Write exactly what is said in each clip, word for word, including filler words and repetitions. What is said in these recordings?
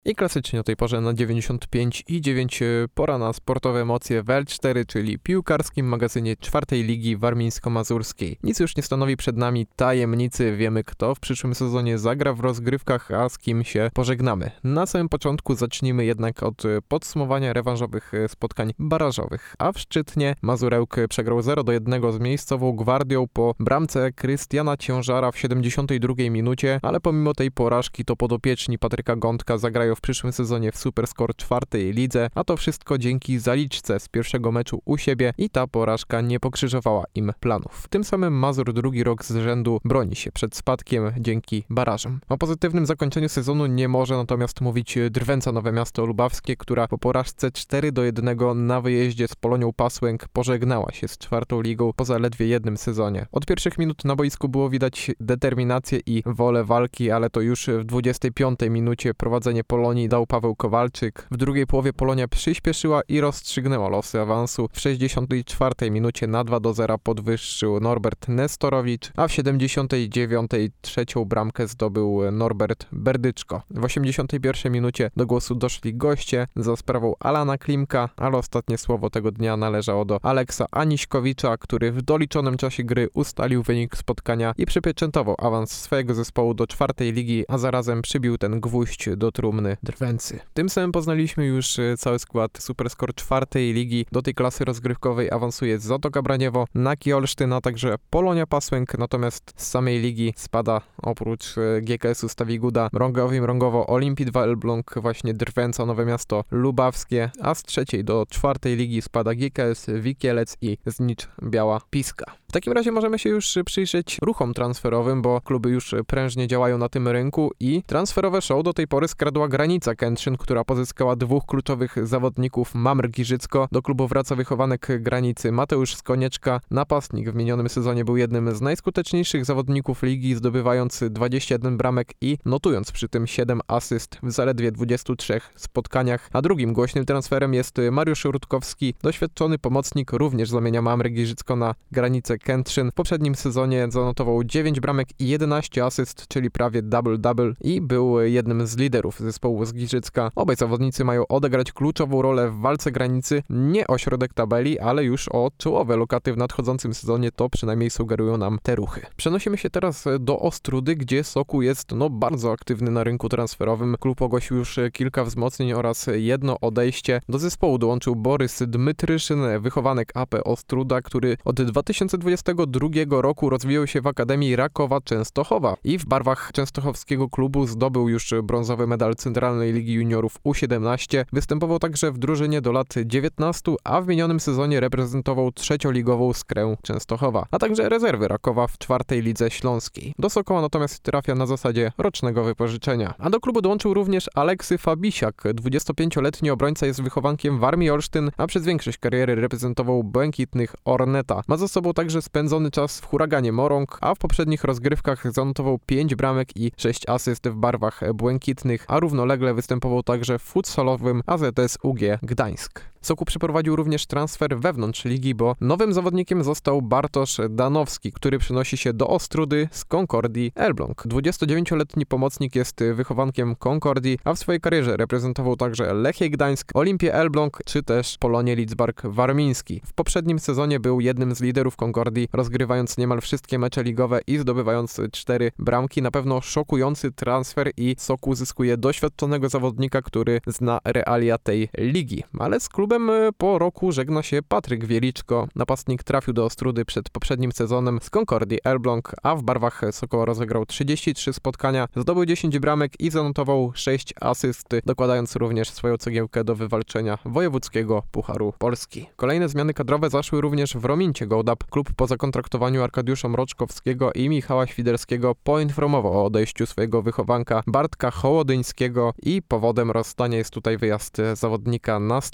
I klasycznie o tej porze na dziewięćdziesiąt pięć i dziewięć pora na sportowe emocje w L cztery, czyli piłkarskim magazynie czwartej Ligi Warmińsko-Mazurskiej. Nic już nie stanowi przed nami tajemnicy, wiemy kto w przyszłym sezonie zagra w rozgrywkach, a z kim się pożegnamy. Na samym początku zacznijmy jednak od podsumowania rewanżowych spotkań barażowych, a w Szczytnie Mazurełk przegrał zero do jednego z miejscową Gwardią po bramce Krystiana Ciężara w siedemdziesiątej drugiej minucie, ale pomimo tej porażki to podopieczni Patryka Gądka zagrają w przyszłym sezonie w Superskor czwartej lidze, a to wszystko dzięki zaliczce z pierwszego meczu u siebie i ta porażka nie pokrzyżowała im planów. Tym samym Mazur drugi rok z rzędu broni się przed spadkiem dzięki barażom. O pozytywnym zakończeniu sezonu nie może natomiast mówić Drwęca Nowe Miasto Lubawskie, która po porażce cztery do jednego na wyjeździe z Polonią Pasłęk pożegnała się z czwartą ligą po zaledwie jednym sezonie. Od pierwszych minut na boisku było widać determinację i wolę walki, ale to już w dwudziestej piątej minucie prowadzenie Polonii dał Paweł Kowalczyk. W drugiej połowie Polonia przyspieszyła i rozstrzygnęła losy awansu. W sześćdziesiątej czwartej minucie na dwa do zera podwyższył Norbert Nestorowicz, a w siedemdziesiątej dziewiątej trzecią bramkę zdobył Norbert Berdyczko. W osiemdziesiątej pierwszej minucie do głosu doszli goście za sprawą Alana Klimka, ale ostatnie słowo tego dnia należało do Aleksa Aniśkowicza, który w doliczonym czasie gry ustalił wynik spotkania i przypieczętował awans swojego zespołu do czwartej ligi, a zarazem przybił ten gwóźdź do trumny Drwęcy. Tym samym poznaliśmy już cały skład Superskor czwartej ligi. Do tej klasy rozgrywkowej awansuje Zatoka Braniewo, Naki Olsztyn, a także Polonia Pasłęk, natomiast z samej ligi spada oprócz G K S-u Stawiguda, Mrągowi Mrągowo, Olimpii dwa Elbląg, właśnie Drwęca Nowe Miasto Lubawskie, a z trzeciej do czwartej ligi spada G K S Wikielec i Znicz Biała Piska. W takim razie możemy się już przyjrzeć ruchom transferowym, bo kluby już prężnie działają na tym rynku i transferowe show do tej pory skradła Granica Kętrzyn, która pozyskała dwóch kluczowych zawodników. Mamr Giżycko, do klubu wraca wychowanek Granicy Mateusz Skonieczka. Napastnik w minionym sezonie był jednym z najskuteczniejszych zawodników ligi, zdobywając dwadzieścia jeden bramek i notując przy tym siedem asyst w zaledwie dwudziestu trzech spotkaniach. A drugim głośnym transferem jest Mariusz Rutkowski, doświadczony pomocnik, również zamienia Mamr Giżycko na Granicę Kętrzyn. W poprzednim sezonie zanotował dziewięć bramek i jedenaście asyst, czyli prawie double-double i był jednym z liderów zespołu z Giżycka. Obaj zawodnicy mają odegrać kluczową rolę w walce Granicy, nie o środek tabeli, ale już o czołowe lokaty w nadchodzącym sezonie, to przynajmniej sugerują nam te ruchy. Przenosimy się teraz do Ostrudy, gdzie Sokół jest no bardzo aktywny na rynku transferowym. Klub ogłosił już kilka wzmocnień oraz jedno odejście. Do zespołu dołączył Borys Dmytryszyn, wychowanek A P Ostruda, który od dwa tysiące dwudziestego drugiego roku rozwijał się w Akademii Rakowa Częstochowa i w barwach częstochowskiego klubu zdobył już brązowy medal Centralnej Ligi Juniorów U siedemnaście. Występował także w drużynie do lat dziewiętnastu, a w minionym sezonie reprezentował trzecioligową Skrę Częstochowa, a także rezerwy Rakowa w czwartej lidze śląskiej. Do Sokoła natomiast trafia na zasadzie rocznego wypożyczenia. A do klubu dołączył również Aleksy Fabisiak. dwudziestopięcioletni obrońca jest wychowankiem Warmii Olsztyn, a przez większość kariery reprezentował błękitnych Orneta. Ma za sobą także spędzony czas w Huraganie Morąg, a w poprzednich rozgrywkach zanotował pięć bramek i sześć asyst w barwach błękitnych, a równolegle występował także w futsalowym A Z S U G Gdańsk. Sokół przeprowadził również transfer wewnątrz ligi, bo nowym zawodnikiem został Bartosz Danowski, który przenosi się do Ostrudy z Konkordii Elbląg. dwudziestodziewięcioletni pomocnik jest wychowankiem Konkordii, a w swojej karierze reprezentował także Lechię Gdańsk, Olimpię Elbląg czy też Polonię Lidzbark Warmiński. W poprzednim sezonie był jednym z liderów Konkordii, rozgrywając niemal wszystkie mecze ligowe i zdobywając cztery bramki. Na pewno szokujący transfer i Sokół zyskuje doświadczonego zawodnika, który zna realia tej ligi. Ale z klubem po roku żegna się Patryk Wieliczko. Napastnik trafił do Ostrudy przed poprzednim sezonem z Konkordii Elbląg, a w barwach Sokoła rozegrał trzydzieści trzy spotkania, zdobył dziesięć bramek i zanotował sześć asyst, dokładając również swoją cegiełkę do wywalczenia wojewódzkiego Pucharu Polski. Kolejne zmiany kadrowe zaszły również w Romincie Gołdap. Klub po zakontraktowaniu Arkadiusza Mroczkowskiego i Michała Świderskiego poinformował o odejściu swojego wychowanka Bartka Hołodyńskiego i powodem rozstania jest tutaj wyjazd zawodnika na studia, co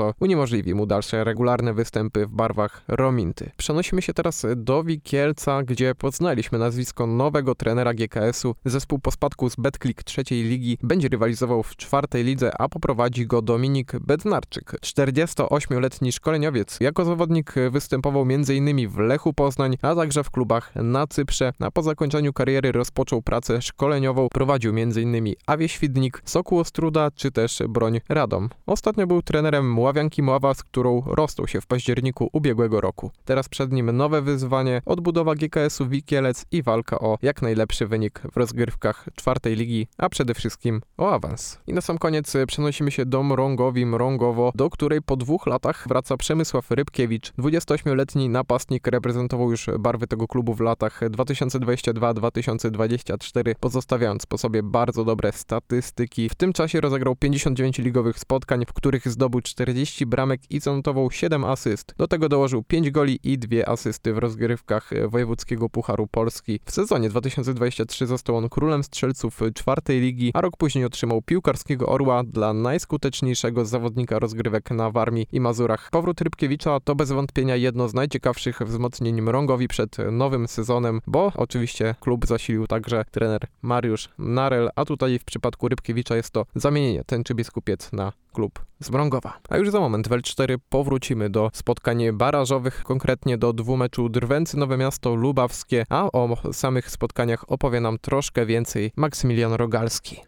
co uniemożliwi mu dalsze regularne występy w barwach Rominty. Przenosimy się teraz do Wikielca, gdzie poznaliśmy nazwisko nowego trenera G K S u. Zespół po spadku z Betclic trzeciej ligi będzie rywalizował w czwartej lidze, a poprowadzi go Dominik Bednarczyk. czterdziestoośmioletni szkoleniowiec jako zawodnik występował m.in. w Lechu Poznań, a także w klubach na Cyprze, a po zakończeniu kariery rozpoczął pracę szkoleniową, prowadził m.in. Awie Świdnik, Sokół Ostróda czy też Broń Radom. Ostatnio był trenerem Ławianki Mława, z którą rozstał się w październiku ubiegłego roku. Teraz przed nim nowe wyzwanie, odbudowa G K S u Wikielec i walka o jak najlepszy wynik w rozgrywkach czwartej ligi, a przede wszystkim o awans. I na sam koniec przenosimy się do Mrągowi Mrągowo, do której po dwóch latach wraca Przemysław Rybkiewicz. dwudziestoośmioletni napastnik reprezentował już barwy tego klubu w latach dwa tysiące dwudziestym drugim do dwa tysiące dwudziestego czwartego, pozostawiając po sobie bardzo dobre statystyki. W tym czasie rozegrał pięćdziesiąt dziewięć ligowych spotkań, w których zdobył czterdzieści bramek i zanotował siedem asyst. Do tego dołożył pięć goli i dwie asysty w rozgrywkach Wojewódzkiego Pucharu Polski. W sezonie dwa tysiące dwudziestym trzecim został on królem strzelców czwartej ligi, a rok później otrzymał Piłkarskiego Orła dla najskuteczniejszego zawodnika rozgrywek na Warmii i Mazurach. Powrót Rybkiewicza to bez wątpienia jedno z najciekawszych wzmocnień Mrągowi przed nowym sezonem, bo oczywiście klub zasilił także trener Mariusz Narel, a tutaj w przypadku Rybkiewicza jest to zamienienie Tęczy Biskupiec na klub z Mrągowa. A już za moment w L cztery powrócimy do spotkań barażowych, konkretnie do dwumeczu Drwęcy Nowe Miasto Lubawskie, a o samych spotkaniach opowie nam troszkę więcej Maksymilian Rogalski.